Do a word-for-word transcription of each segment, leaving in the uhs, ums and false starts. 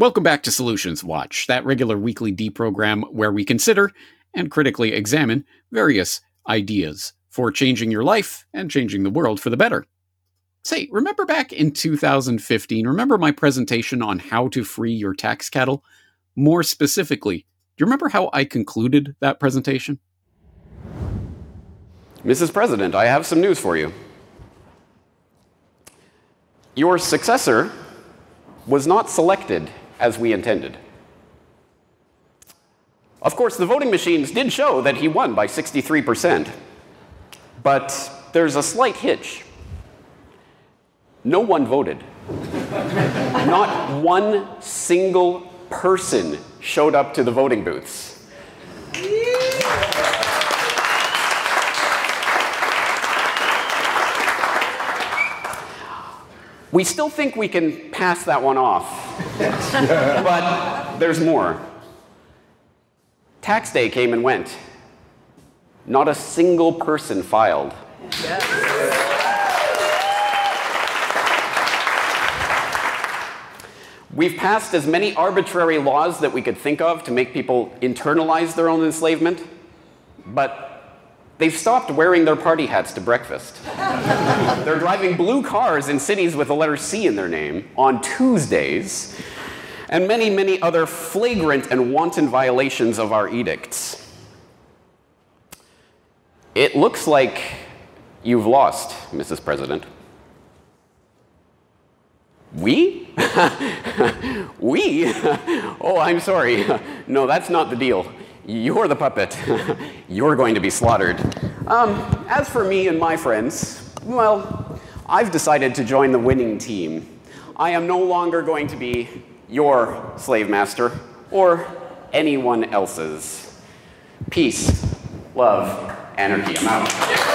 Welcome back to Solutions Watch, that regular weekly deprogram where we consider and critically examine various ideas for changing your life and changing the world for the better. Say, remember back in two thousand fifteen, remember my presentation on how to free your tax cattle? More specifically, do you remember how I concluded that presentation? Missus President, I have some news for you. Your successor was not selected as we intended. Of course, the voting machines did show that he won by sixty-three percent, but there's a slight hitch. No one voted. Not one single person showed up to the voting booths. We still think we can pass that one off, but there's more. Tax day came and went. Not a single person filed. Yes. We've passed as many arbitrary laws that we could think of to make people internalize their own enslavement, but they've stopped wearing their party hats to breakfast. They're driving blue cars in cities with the letter C in their name on Tuesdays, and many, many other flagrant and wanton violations of our edicts. It looks like you've lost, Missus President. We? We? Oh, I'm sorry. No, that's not the deal. You're the puppet. You're going to be slaughtered. Um, as for me and my friends, well, I've decided to join the winning team. I am no longer going to be your slave master or anyone else's. Peace, love, anarchy. I'm out.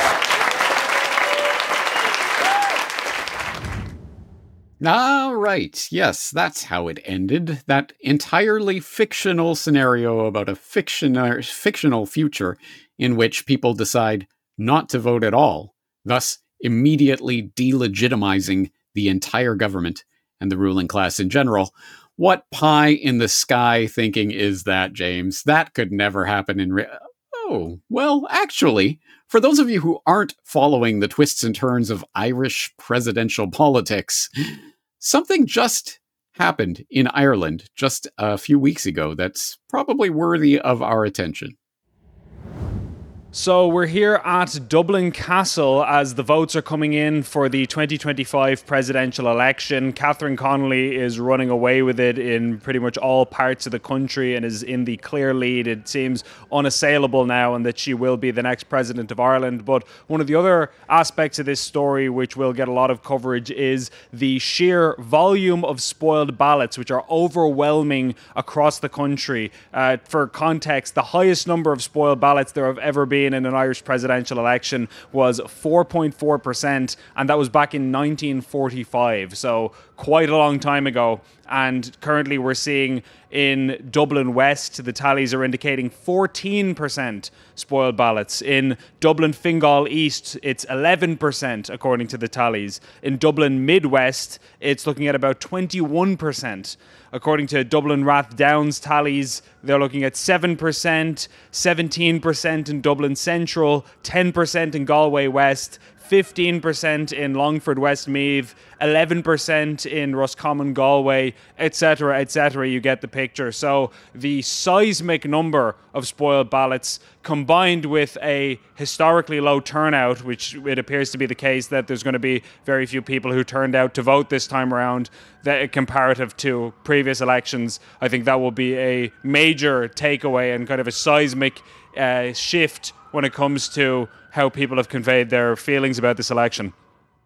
All right. Yes, that's how it ended. That entirely fictional scenario about a fictional, fictional future in which people decide not to vote at all, thus immediately delegitimizing the entire government and the ruling class in general. What pie in the sky thinking is that, James? That could never happen in real... Oh, well, actually, for those of you who aren't following the twists and turns of Irish presidential politics, something just happened in Ireland just a few weeks ago that's probably worthy of our attention. So we're here at Dublin Castle as the votes are coming in for the twenty twenty-five presidential election. Catherine Connolly is running away with it in pretty much all parts of the country and is in the clear lead. It seems unassailable now and that she will be the next president of Ireland. But one of the other aspects of this story which will get a lot of coverage is the sheer volume of spoiled ballots, which are overwhelming across the country. Uh, for context, the highest number of spoiled ballots there have ever been in an Irish presidential election was four point four percent, and that was back in nineteen forty-five, so quite a long time ago. And currently we're seeing in Dublin West, the tallies are indicating fourteen percent spoiled ballots. In Dublin Fingal East, it's eleven percent according to the tallies. In Dublin Midwest, it's looking at about twenty-one percent. According to Dublin Rathdown's tallies, they're looking at seven percent, seventeen percent in Dublin Central, ten percent in Galway West, fifteen percent in Longford Westmeath, eleven percent in Roscommon Galway, et cetera, et cetera. You get the picture. So the seismic number of spoiled ballots combined with a historically low turnout, which it appears to be the case that there's going to be very few people who turned out to vote this time around, that comparative to previous elections, I think that will be a major takeaway and kind of a seismic uh, shift when it comes to how people have conveyed their feelings about this election.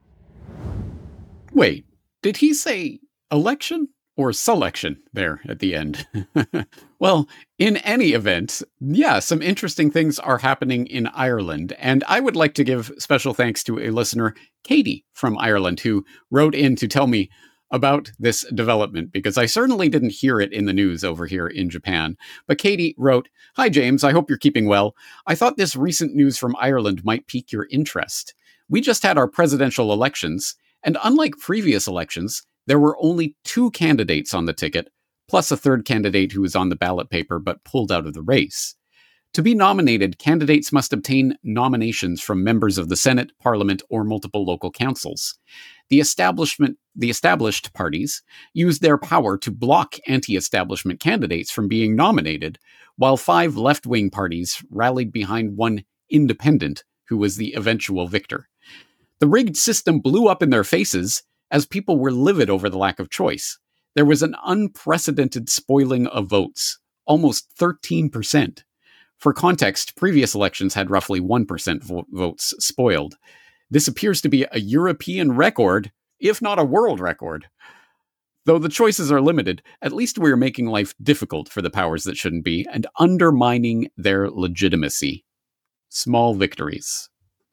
Wait, did he say election or selection there at the end? Well, in any event, yeah, some interesting things are happening in Ireland. And I would like to give special thanks to a listener, Katie from Ireland, who wrote in to tell me about this development, because I certainly didn't hear it in the news over here in Japan. But Katie wrote, "Hi, James. I hope you're keeping well. I thought this recent news from Ireland might pique your interest. We just had our presidential elections, and unlike previous elections, there were only two candidates on the ticket, plus a third candidate who was on the ballot paper but pulled out of the race. To be nominated, candidates must obtain nominations from members of the Senate, Parliament, or multiple local councils. The establishment, the established parties used their power to block anti-establishment candidates from being nominated, while five left-wing parties rallied behind one independent, who was the eventual victor. The rigged system blew up in their faces as people were livid over the lack of choice. There was an unprecedented spoiling of votes, almost thirteen percent. For context, previous elections had roughly one percent vo- votes spoiled. This appears to be a European record, if not a world record. Though the choices are limited, at least we're making life difficult for the powers that shouldn't be and undermining their legitimacy. Small victories.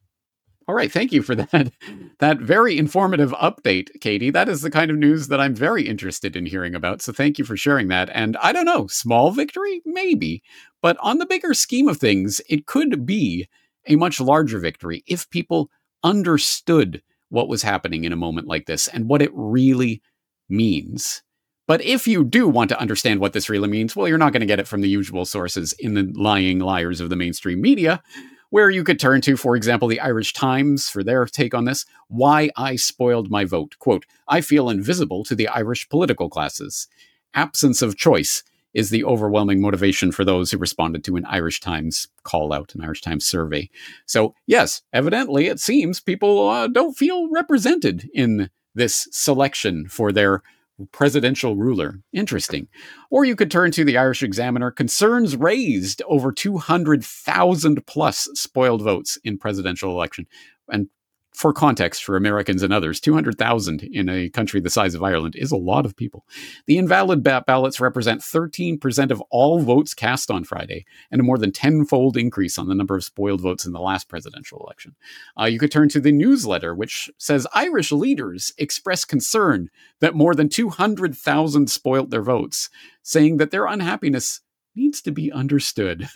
All right, thank you for that, that very informative update, Katie. That is the kind of news that I'm very interested in hearing about, so thank you for sharing that. And I don't know, small victory? Maybe. But on the bigger scheme of things, it could be a much larger victory if people understood what was happening in a moment like this and what it really means. But if you do want to understand what this really means, well, you're not going to get it from the usual sources in the lying liars of the mainstream media, where you could turn to, for example, the Irish Times for their take on this. Why I spoiled my vote. Quote, I feel invisible to the Irish political classes. Absence of choice is the overwhelming motivation for those who responded to an Irish Times call out, an Irish Times survey. So yes, evidently it seems people uh, don't feel represented in this selection for their presidential ruler. Interesting. Or you could turn to the Irish Examiner. Concerns raised over two hundred thousand plus spoiled votes in presidential election. And for context, for Americans and others, two hundred thousand in a country the size of Ireland is a lot of people. The invalid ba- ballots represent thirteen percent of all votes cast on Friday, and a more than tenfold increase on the number of spoiled votes in the last presidential election. Uh, you could turn to the newsletter, which says Irish leaders express concern that more than two hundred thousand spoiled their votes, saying that their unhappiness needs to be understood.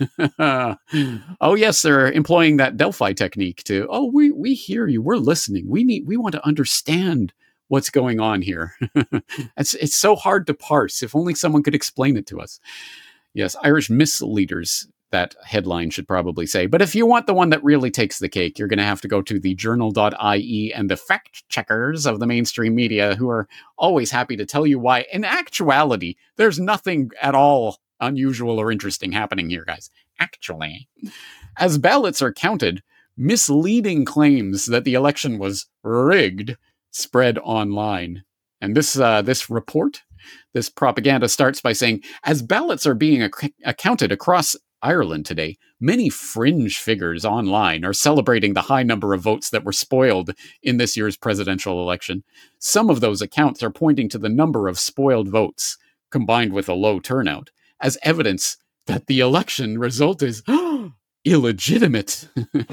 Oh, yes, they're employing that Delphi technique to, oh, we, we hear you. We're listening. We need, we want to understand what's going on here. it's, it's so hard to parse. If only someone could explain it to us. Yes, Irish misleaders, that headline should probably say. But if you want the one that really takes the cake, you're going to have to go to the journal dot I E and the fact checkers of the mainstream media, who are always happy to tell you why, in actuality, there's nothing at all unusual or interesting happening here, guys. Actually, as ballots are counted, misleading claims that the election was rigged spread online. And this uh, this report, this propaganda starts by saying, as ballots are being ac- accounted across Ireland today, many fringe figures online are celebrating the high number of votes that were spoiled in this year's presidential election. Some of those accounts are pointing to the number of spoiled votes, combined with a low turnout, as evidence that the election result is illegitimate.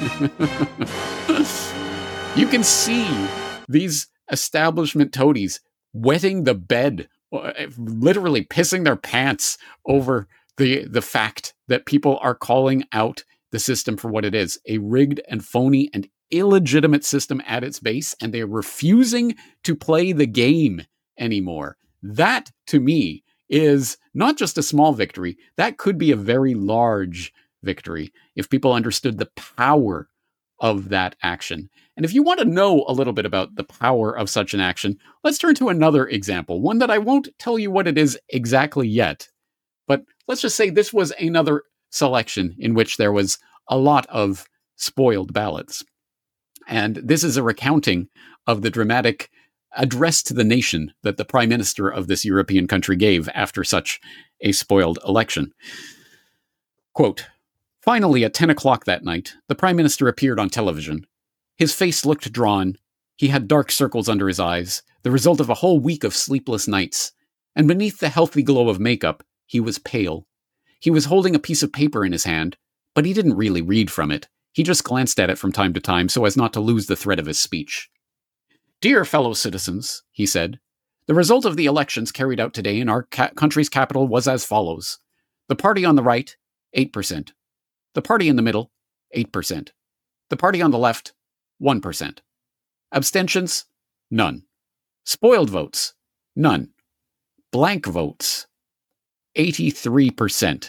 You can see these establishment toadies wetting the bed, literally pissing their pants over the, the fact that people are calling out the system for what it is, a rigged and phony and illegitimate system at its base, and they're refusing to play the game anymore. That, to me, is not just a small victory. That could be a very large victory if people understood the power of that action. And if you want to know a little bit about the power of such an action, let's turn to another example, one that I won't tell you what it is exactly yet. But let's just say this was another selection in which there was a lot of spoiled ballots. And this is a recounting of the dramatic address to the nation that the prime minister of this European country gave after such a spoiled election. Quote, finally, at ten o'clock that night, the prime minister appeared on television. His face looked drawn. He had dark circles under his eyes, the result of a whole week of sleepless nights. And beneath the healthy glow of makeup, he was pale. He was holding a piece of paper in his hand, but he didn't really read from it. He just glanced at it from time to time so as not to lose the thread of his speech. Dear fellow citizens, he said, the result of the elections carried out today in our ca- country's capital was as follows. The party on the right, eight percent. The party in the middle, eight percent. The party on the left, one percent. Abstentions, none. Spoiled votes, None. Blank votes. eighty-three percent.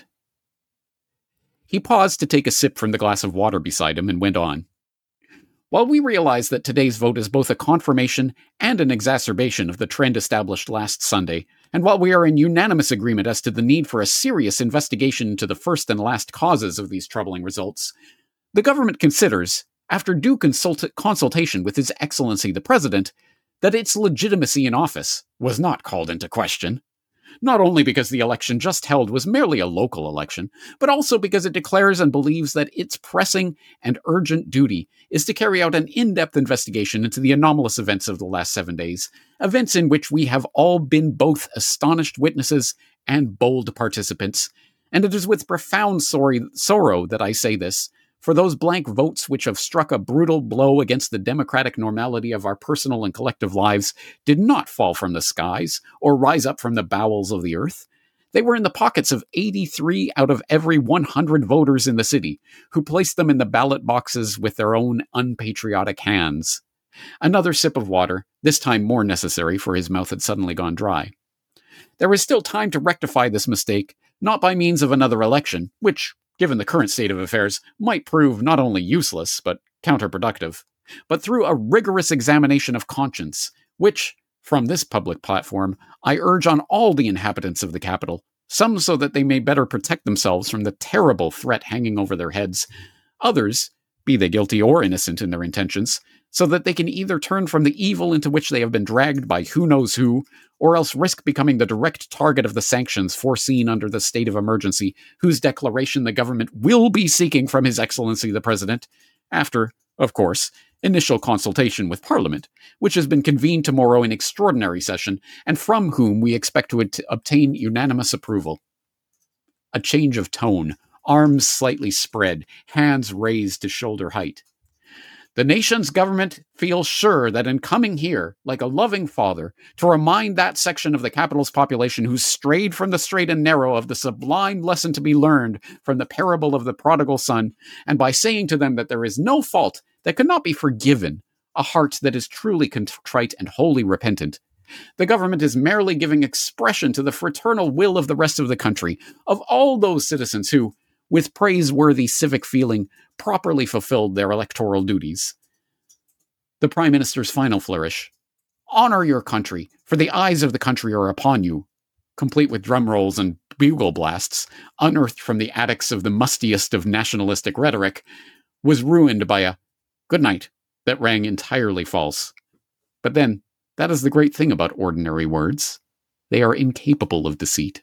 He paused to take a sip from the glass of water beside him and went on. While we realize that today's vote is both a confirmation and an exacerbation of the trend established last Sunday, and while we are in unanimous agreement as to the need for a serious investigation into the first and last causes of these troubling results, the government considers, after due consult- consultation with His Excellency the President, that its legitimacy in office was not called into question. Not only because the election just held was merely a local election, but also because it declares and believes that its pressing and urgent duty is to carry out an in-depth investigation into the anomalous events of the last seven days, events in which we have all been both astonished witnesses and bold participants. And it is with profound sorry, sorrow that I say this, for those blank votes which have struck a brutal blow against the democratic normality of our personal and collective lives did not fall from the skies or rise up from the bowels of the earth. They were in the pockets of eighty-three out of every one hundred voters in the city, who placed them in the ballot boxes with their own unpatriotic hands. Another sip of water, this time more necessary, for his mouth had suddenly gone dry. There is still time to rectify this mistake, not by means of another election, which, given the current state of affairs, might prove not only useless, but counterproductive, but through a rigorous examination of conscience, which, from this public platform, I urge on all the inhabitants of the capital, some so that they may better protect themselves from the terrible threat hanging over their heads, others, be they guilty or innocent in their intentions, so that they can either turn from the evil into which they have been dragged by who knows who, or else risk becoming the direct target of the sanctions foreseen under the state of emergency, whose declaration the government will be seeking from His Excellency the President, after, of course, initial consultation with Parliament, which has been convened tomorrow in extraordinary session, and from whom we expect to at- obtain unanimous approval. A change of tone, arms slightly spread, hands raised to shoulder height. The nation's government feels sure that in coming here, like a loving father, to remind that section of the capital's population who strayed from the straight and narrow of the sublime lesson to be learned from the parable of the prodigal son, and by saying to them that there is no fault that could not be forgiven, a heart that is truly contrite and wholly repentant, the government is merely giving expression to the fraternal will of the rest of the country, of all those citizens who, with praiseworthy civic feeling, properly fulfilled their electoral duties. The Prime Minister's final flourish. Honor your country, for the eyes of the country are upon you, complete with drum rolls and bugle blasts, unearthed from the attics of the mustiest of nationalistic rhetoric, was ruined by a good night that rang entirely false. But then, that is the great thing about ordinary words. They are incapable of deceit.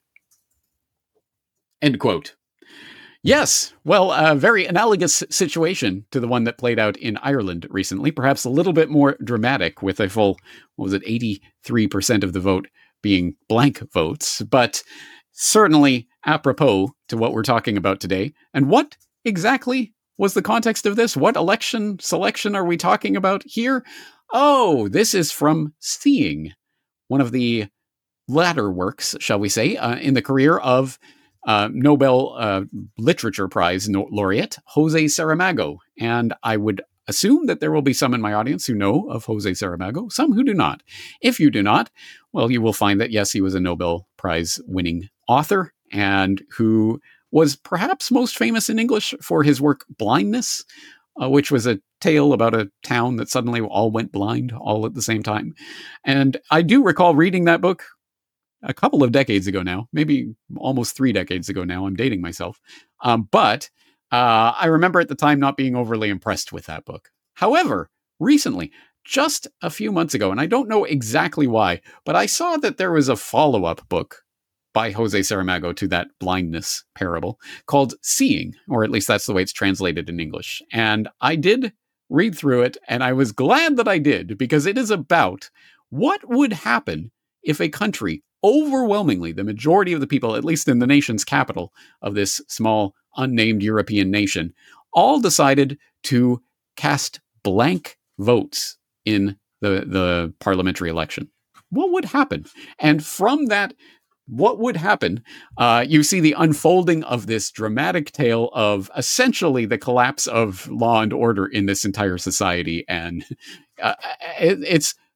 End quote. Yes, well, a very analogous situation to the one that played out in Ireland recently, perhaps a little bit more dramatic with a full, what was it, eighty-three percent of the vote being blank votes, but certainly apropos to what we're talking about today. And what exactly was the context of this? What election selection are we talking about here? Oh, this is from Seeing, one of the latter works, shall we say, uh, in the career of Uh, Nobel uh, Literature Prize laureate Jose Saramago. And I would assume that there will be some in my audience who know of Jose Saramago, some who do not. If you do not, well, you will find that, yes, he was a Nobel Prize winning author and who was perhaps most famous in English for his work Blindness, uh, which was a tale about a town that suddenly all went blind all at the same time. And I do recall reading that book a couple of decades ago now, maybe almost three decades ago now. I'm dating myself. Um, but uh, I remember at the time not being overly impressed with that book. However, recently, just a few months ago, and I don't know exactly why, but I saw that there was a follow-up book by Jose Saramago to that blindness parable called Seeing, or at least that's the way it's translated in English. And I did read through it, and I was glad that I did, because it is about what would happen if a country, overwhelmingly, the majority of the people, at least in the nation's capital of this small, unnamed European nation, all decided to cast blank votes in the, the parliamentary election. What would happen? And from that, what would happen, uh, you see the unfolding of this dramatic tale of essentially the collapse of law and order in this entire society. And uh, it, it's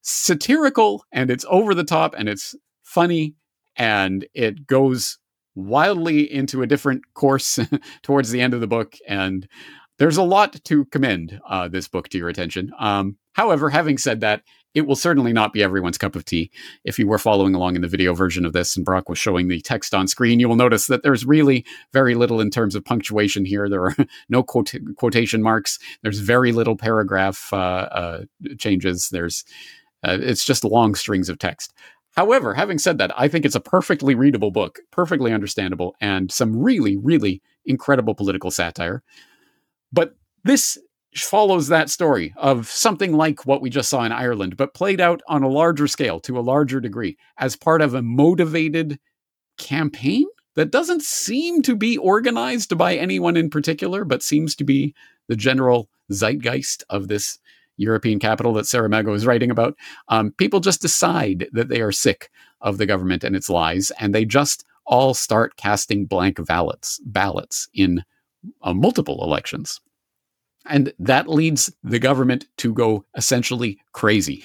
satirical and it's over the top and it's funny and it goes wildly into a different course towards the end of the book. And there's a lot to commend uh, this book to your attention. Um, however, having said that, it will certainly not be everyone's cup of tea. If you were following along in the video version of this and Brock was showing the text on screen, you will notice that there's really very little in terms of punctuation here. There are no quote- quotation marks. There's very little paragraph uh, uh, changes. There's uh, it's just long strings of text. However, having said that, I think it's a perfectly readable book, perfectly understandable, and some really, really incredible political satire. But this follows that story of something like what we just saw in Ireland, but played out on a larger scale, to a larger degree, as part of a motivated campaign that doesn't seem to be organized by anyone in particular, but seems to be the general zeitgeist of this European capital that Saramago is writing about. Um, people just decide that they are sick of the government and its lies, and they just all start casting blank ballots, ballots in uh, multiple elections. And that leads the government to go essentially crazy.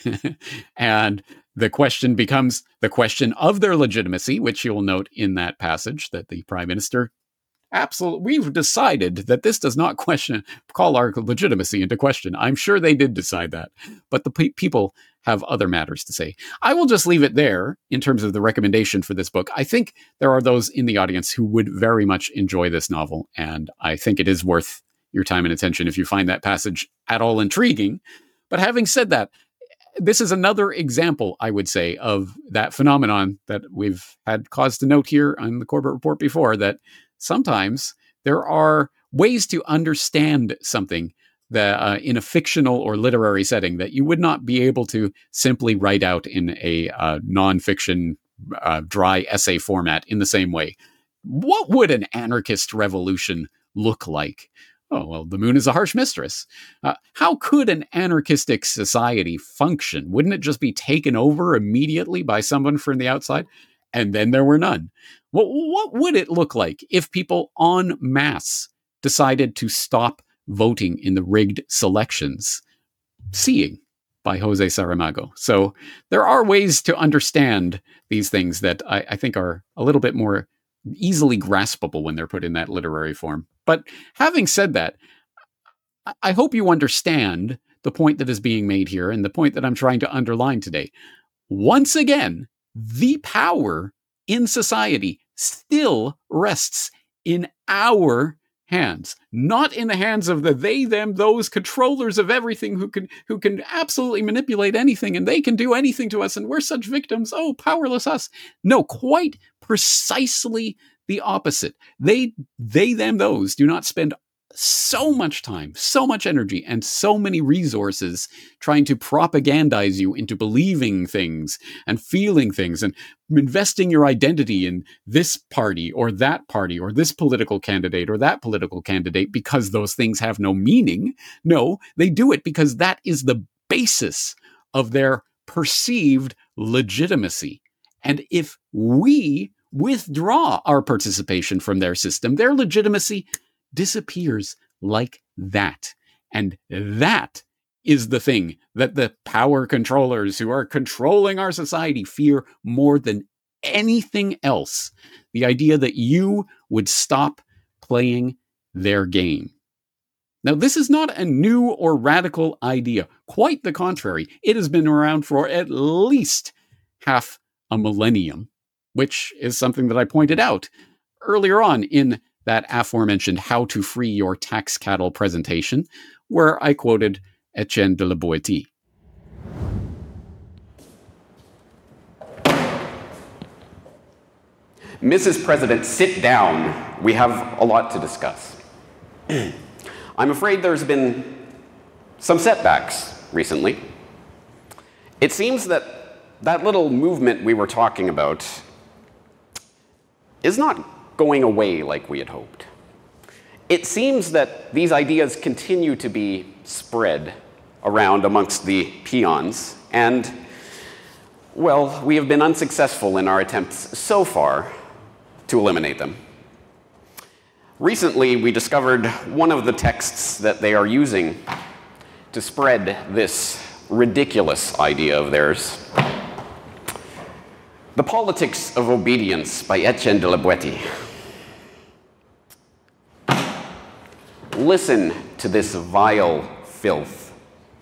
And the question becomes the question of their legitimacy, which you'll note in that passage that the prime minister absolutely, we've decided that this does not question, call our legitimacy into question. I'm sure they did decide that, but the pe- people have other matters to say. I will just leave it there in terms of the recommendation for this book. I think there are those in the audience who would very much enjoy this novel, and I think it is worth your time and attention if you find that passage at all intriguing. But having said that, this is another example, I would say, of that phenomenon that we've had cause to note here on the Corbett Report before, that sometimes there are ways to understand something that uh, in a fictional or literary setting that you would not be able to simply write out in a uh, nonfiction uh, dry essay format in the same way. What would an anarchist revolution look like? Oh, well, the moon is a harsh mistress. Uh, how could an anarchistic society function? Wouldn't it just be taken over immediately by someone from the outside? And then there were none. What, what would it look like if people en masse decided to stop voting in the rigged selections? Seeing by Jose Saramago. So there are ways to understand these things that I, I think are a little bit more easily graspable when they're put in that literary form. But having said that, I hope you understand the point that is being made here and the point that I'm trying to underline today. Once again, the power in society still rests in our hands, not in the hands of the they, them, those controllers of everything who can who can absolutely manipulate anything and they can do anything to us and we're such victims. Oh, powerless us. No, quite precisely the opposite. They, they, them, those do not spend so much time, so much energy, and so many resources trying to propagandize you into believing things and feeling things and investing your identity in this party or that party or this political candidate or that political candidate because those things have no meaning. No, they do it because that is the basis of their perceived legitimacy. And if we withdraw our participation from their system, their legitimacy disappears like that. And that is the thing that the power controllers who are controlling our society fear more than anything else. The idea that you would stop playing their game. Now, this is not a new or radical idea. Quite the contrary. It has been around for at least half a millennium, which is something that I pointed out earlier on in that aforementioned How to Free Your Tax Cattle presentation, where I quoted Etienne de la Boétie. Missus President, sit down. We have a lot to discuss. I'm afraid there's been some setbacks recently. It seems that that little movement we were talking about is not going away like we had hoped. It seems that these ideas continue to be spread around amongst the peons, and, well, we have been unsuccessful in our attempts so far to eliminate them. Recently, we discovered one of the texts that they are using to spread this ridiculous idea of theirs. The Politics of Obedience by Etienne de la Boétie. Listen to this vile filth.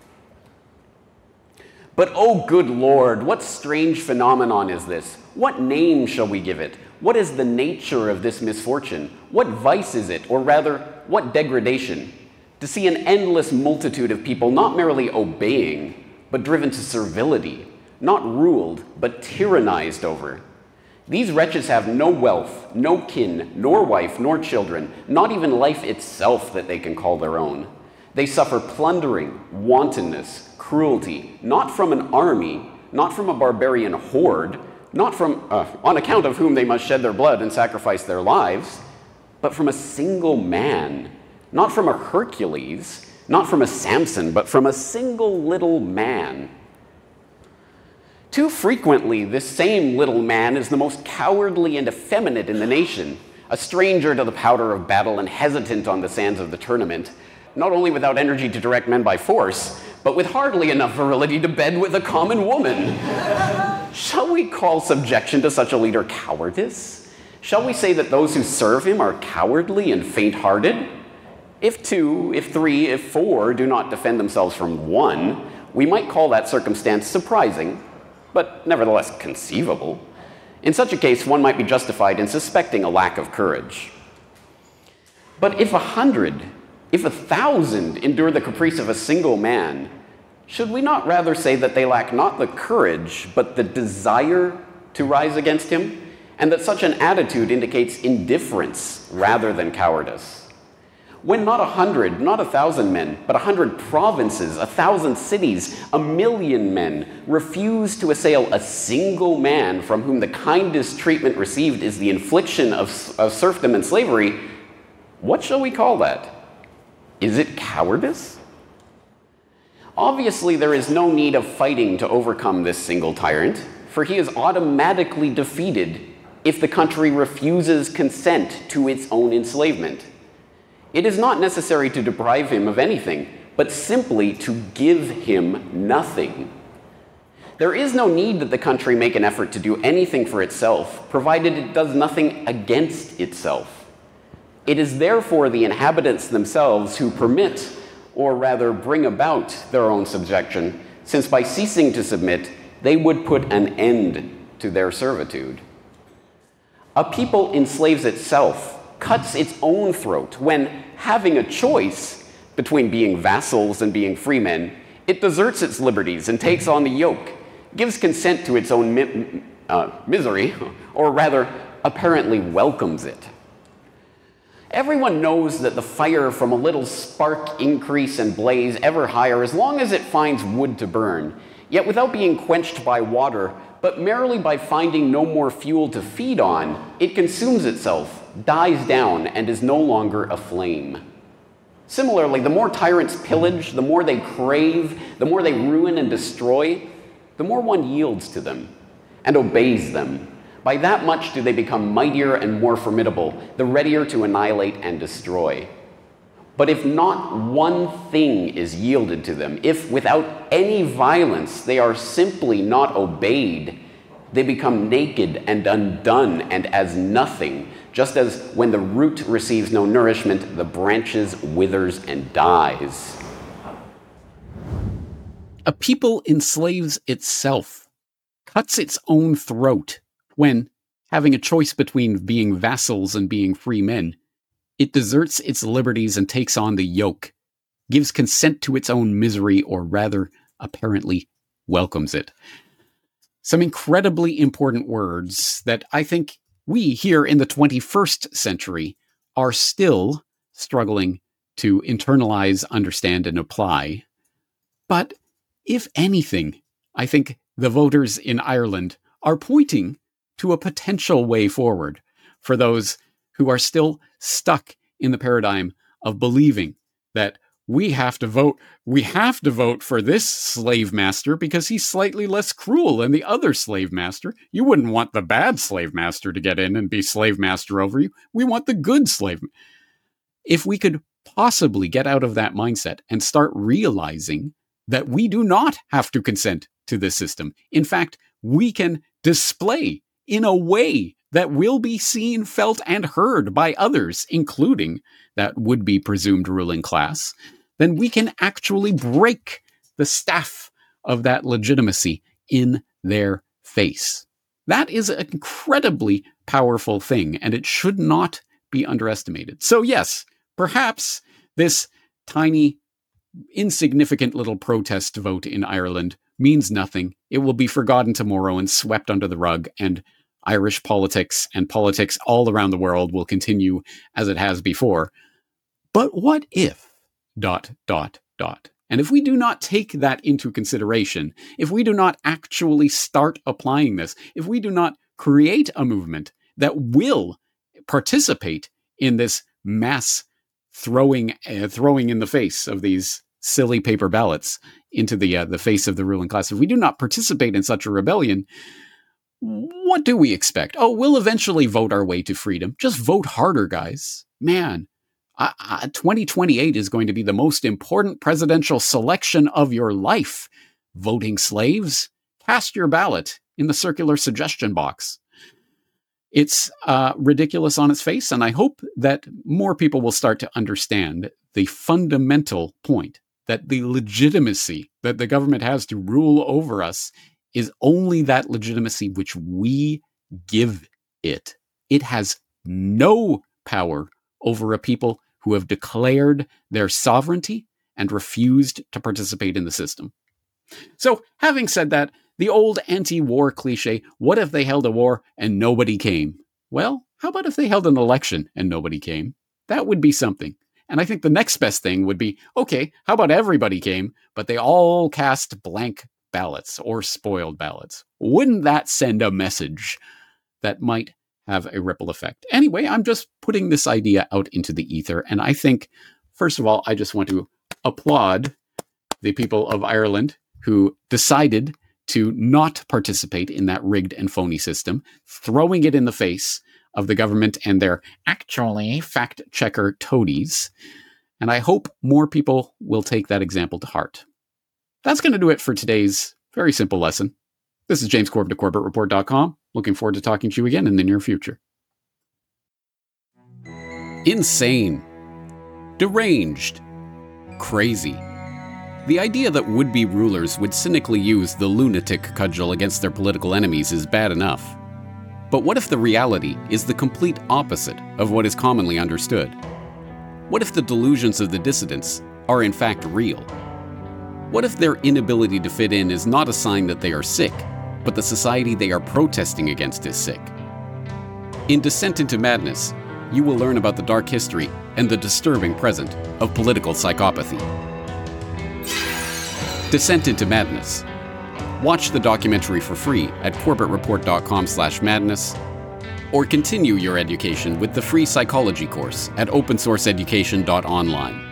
But, oh good Lord, what strange phenomenon is this? What name shall we give it? What is the nature of this misfortune? What vice is it, or rather, what degradation? To see an endless multitude of people not merely obeying, but driven to servility, not ruled, but tyrannized over. These wretches have no wealth, no kin, nor wife, nor children, not even life itself that they can call their own. They suffer plundering, wantonness, cruelty, not from an army, not from a barbarian horde, not from, uh, on account of whom they must shed their blood and sacrifice their lives, but from a single man, not from a Hercules, not from a Samson, but from a single little man. Too frequently, this same little man is the most cowardly and effeminate in the nation, a stranger to the powder of battle and hesitant on the sands of the tournament, not only without energy to direct men by force, but with hardly enough virility to bed with a common woman. Shall we call subjection to such a leader cowardice? Shall we say that those who serve him are cowardly and faint-hearted? If two, if three, if four do not defend themselves from one, we might call that circumstance surprising, but nevertheless conceivable. In such a case, one might be justified in suspecting a lack of courage. But if a hundred, if a thousand endure the caprice of a single man, should we not rather say that they lack not the courage, but the desire to rise against him, and that such an attitude indicates indifference rather than cowardice? When not a hundred, not a thousand men, but a hundred provinces, a thousand cities, a million men refuse to assail a single man from whom the kindest treatment received is the infliction of, of serfdom and slavery, what shall we call that? Is it cowardice? Obviously, there is no need of fighting to overcome this single tyrant, for he is automatically defeated if the country refuses consent to its own enslavement. It is not necessary to deprive him of anything, but simply to give him nothing. There is no need that the country make an effort to do anything for itself, provided it does nothing against itself. It is therefore the inhabitants themselves who permit, or rather bring about, their own subjection, since by ceasing to submit, they would put an end to their servitude. A people enslaves itself, cuts its own throat when, having a choice between being vassals and being free men, it deserts its liberties and takes on the yoke, gives consent to its own mi- uh, misery, or rather, apparently welcomes it. Everyone knows that the fire from a little spark increase and blaze ever higher as long as it finds wood to burn, yet without being quenched by water, but merely by finding no more fuel to feed on, it consumes itself, dies down, and is no longer aflame. Similarly, the more tyrants pillage, the more they crave, the more they ruin and destroy, the more one yields to them and obeys them. By that much do they become mightier and more formidable, the readier to annihilate and destroy. But if not one thing is yielded to them, if without any violence they are simply not obeyed, they become naked and undone and as nothing, just as when the root receives no nourishment, the branches withers and dies. A people enslaves itself, cuts its own throat, when, having a choice between being vassals and being free men, it deserts its liberties and takes on the yoke, gives consent to its own misery, or rather, apparently, welcomes it. Some incredibly important words that I think we here in the twenty-first century are still struggling to internalize, understand, and apply. But if anything, I think the voters in Ireland are pointing to a potential way forward for those who are still stuck in the paradigm of believing that we have to vote, we have to vote for this slave master because he's slightly less cruel than the other slave master. You wouldn't want the bad slave master to get in and be slave master over you. We want the good slave. If we could possibly get out of that mindset and start realizing that we do not have to consent to this system. In fact, we can display in a way that will be seen, felt, and heard by others, including that would-be presumed ruling class, then we can actually break the staff of that legitimacy in their face. That is an incredibly powerful thing, and it should not be underestimated. So yes, perhaps this tiny, insignificant little protest vote in Ireland means nothing. It will be forgotten tomorrow and swept under the rug, and Irish politics and politics all around the world will continue as it has before. But what if, dot, dot, dot. And if we do not take that into consideration, if we do not actually start applying this, if we do not create a movement that will participate in this mass throwing uh, throwing in the face of these silly paper ballots into the uh, the face of the ruling class, if we do not participate in such a rebellion, what do we expect? Oh, we'll eventually vote our way to freedom. Just vote harder, guys. Man, I, I, twenty twenty-eight is going to be the most important presidential selection of your life. Voting slaves, cast your ballot in the circular suggestion box. It's uh, ridiculous on its face, and I hope that more people will start to understand the fundamental point that the legitimacy that the government has to rule over us is only that legitimacy which we give it. It has no power over a people who have declared their sovereignty and refused to participate in the system. So, having said that, the old anti-war cliche, what if they held a war and nobody came? Well, how about if they held an election and nobody came? That would be something. And I think the next best thing would be, okay, how about everybody came, but they all cast blank ballots or spoiled ballots? Wouldn't that send a message that might have a ripple effect? Anyway, I'm just putting this idea out into the ether. And I think, first of all, I just want to applaud the people of Ireland who decided to not participate in that rigged and phony system, throwing it in the face of the government and their actually fact-checker toadies. And I hope more people will take that example to heart. That's going to do it for today's very simple lesson. This is James Corbett of Corbett Report dot com. Looking forward to talking to you again in the near future. Insane. Deranged. Crazy. The idea that would-be rulers would cynically use the lunatic cudgel against their political enemies is bad enough. But what if the reality is the complete opposite of what is commonly understood? What if the delusions of the dissidents are in fact real? What if their inability to fit in is not a sign that they are sick, but the society they are protesting against is sick? In Descent into Madness, you will learn about the dark history and the disturbing present of political psychopathy. Descent into Madness. Watch the documentary for free at Corbett Report dot com slash madness, or continue your education with the free psychology course at open source education dot online.